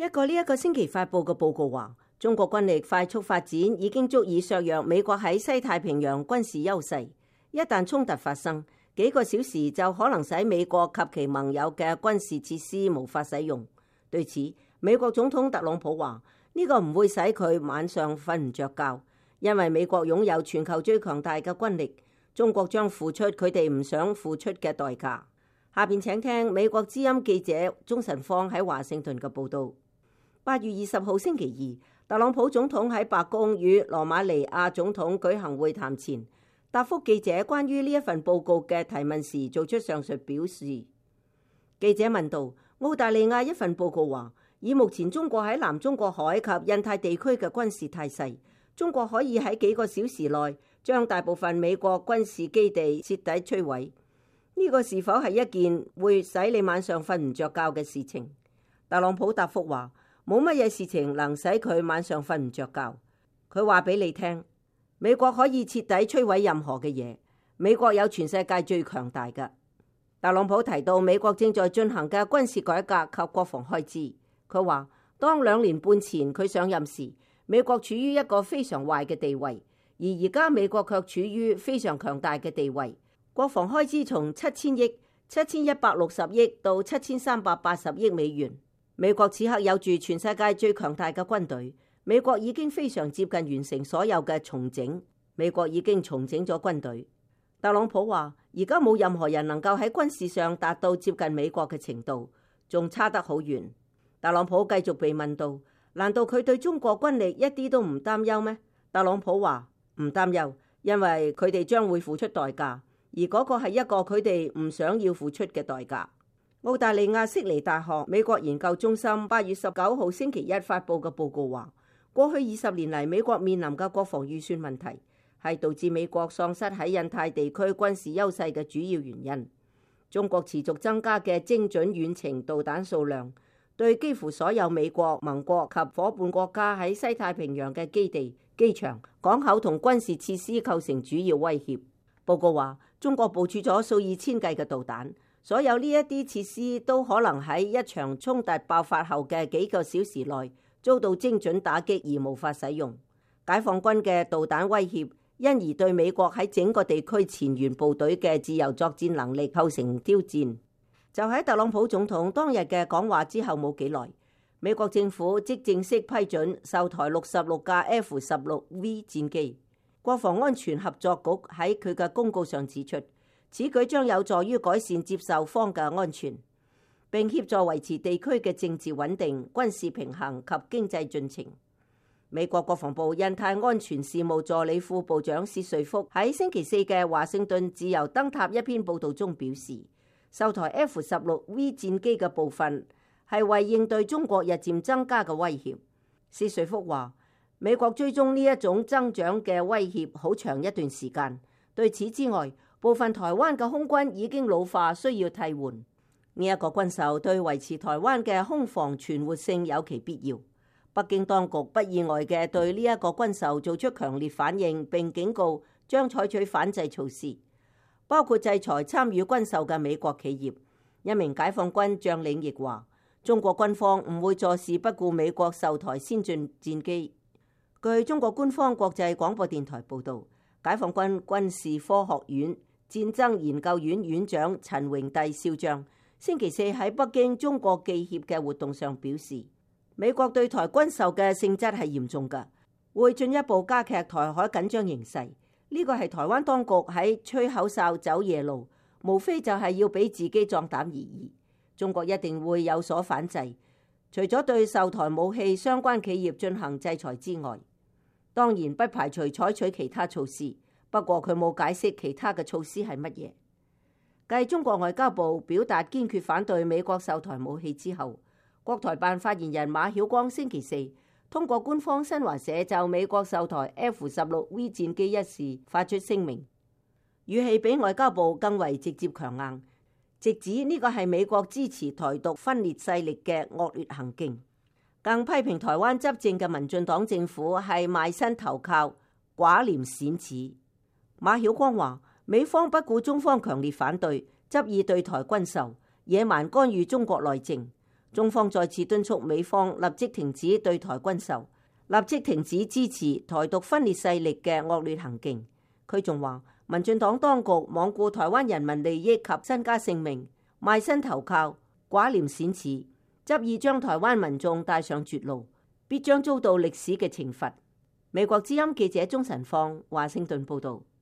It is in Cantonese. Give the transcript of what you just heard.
呢一個星期發布嘅報告話，中國軍力快速發展已經足以削弱美國喺西太平洋軍事優勢。一旦衝突發生，幾個小時就可能使美國及其盟友嘅軍事設施無法使用。對此，美國總統特朗普話：呢個唔會使佢晚上瞓唔着覺，因為美國擁有全球最強大嘅軍力，中國將付出佢哋唔想付出嘅代價。下邊請聽美國之音記者鍾晨芳喺華盛頓嘅報導。8月20號星期二，特朗普總統喺白宮與羅馬尼亞總統舉行會談前，答覆記者關於呢一份報告嘅提問時，做出上述表示。記者問道：澳大利亞一份報告話，以目前中國喺南中國海及印太地區嘅軍事態勢，中國可以喺幾個小時內將大部分美國軍事基地徹底摧毀。呢個是否係一件會使你晚上瞓唔着覺嘅事情？特朗普答覆話：冇乜嘢事情能使佢晚上瞓唔着覺。佢話俾你聽，美國可以徹底摧毀任何嘅嘢。美國有全世界最強大嘅。特朗普提到美國正在進行嘅軍事改革及國防開支。佢話，當2年半前佢上任時，美國處於一個非常壞嘅地位，而家美國卻處於非常強大嘅地位。國防開支從7000億、7160億到7380億美元。美國此刻有住全世界最強大嘅軍隊，美國已經非常接近完成所有嘅重整。美國已經重整咗軍隊。特朗普話：而家冇任何人能夠喺軍事上達到接近美國嘅程度，仲差得好遠。特朗普繼續被問到：難道佢對中國軍力一啲都唔擔憂咩？特朗普話：唔擔憂，因為佢哋將會付出代價，而嗰個係一個佢哋唔想要付出嘅代價。澳大利亞悉尼大學美國研究中心8月19號星期一發佈嘅報告話，過去20年嚟，美國面臨嘅國防預算問題係導致美國喪失喺印太地區軍事優勢嘅主要原因。中國持續增加嘅精準遠程導彈數量，對幾乎所有美國盟國及夥伴國家喺西太平洋嘅基地、機場、港口同軍事設施構成主要威脅。報告話，中國部署咗數以千計嘅導彈。所有呢一啲設施都可能喺一場衝突爆發後嘅幾個小時內遭到精準打擊而無法使用。解放軍嘅導彈威脅因而對美國喺整個地區前沿部隊嘅自由作戰能力構成挑戰。就喺特朗普總統當日嘅講話之後冇幾耐，美國政府即正式批准售台66架 F-16V 戰機。國防安全合作局喺佢嘅公告上指出，此舉將有助於改善接受方嘅安全，並協助維持地區嘅政治穩定、軍事平衡及經濟進程。美國國防部印太安全事務助理副部長薛瑞福喺星期四嘅華盛頓自由燈塔一篇報導中表示，售台 F-16V 戰機嘅部分係為應對中國日漸增加嘅威脅。薛瑞福話，美國追蹤呢一種增長嘅威脅好長一段時間。對此之外，部分台灣嘅空軍已經老化，需要替換。呢一個軍售對維持台灣嘅空防存活性有其必要。北京當局不意外嘅對呢一個軍售做出強烈反應，並警告將採取反制措施，包括制裁參與軍售嘅美國企業。一名解放軍將領亦話，中國軍方唔會坐視不顧美國售台先進戰機。據中國官方國際廣播電台報導，解放軍軍事科學院戰爭研究院院長陳榮帝少將星期四喺北京中國記協嘅活動上表示，美國對台軍售嘅性質係嚴重嘅，會進一步加劇台海緊張形勢。呢個係台灣當局喺吹口哨走夜路，無非就係要俾自己壯膽而已。中國一定會有所反制，除咗對售台武器相關企業進行制裁之外，當然不排除採取其他措施。不過佢冇解釋其他嘅措施係乜嘢。繼中國外交部表達堅決反對美國售台武器之後，國台辦發言人馬曉光星期四通過官方新華社就美國售台 F-16V 戰機一事發出聲明，語氣比外交部更為直接強硬，直指呢個係美國支持台獨分裂勢力嘅惡劣行徑，更批評台灣執政嘅民進黨政府係賣身投靠、寡廉鮮恥。馬曉光話，美方不顧中方強烈反對，執意對台軍售，野蠻干預中國內政。 中方再次敦促美方立即停止對台軍售，立即停止支持台獨分裂勢力嘅惡劣行徑。佢仲話，民進黨當局罔顧台灣人民利益及身家性命，賣身投靠，寡廉鮮恥，執意將台灣民眾帶上絕路，必將遭到歷史嘅懲罰。美國之音記者鍾晨放華盛頓報道。